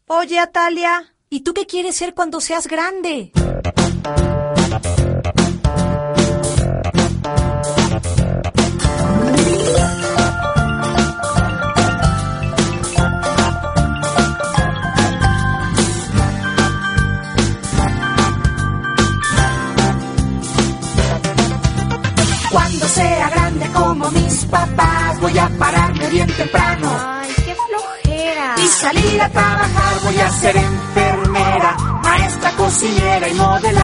Oye, Atalia, ¿y tú qué quieres ser cuando seas grande? Cuando sea grande como mis papás, voy a pararme bien temprano. Ay, qué flojera. Y salir a trabajar, voy a ser enfermera, maestra, cocinera y modelar.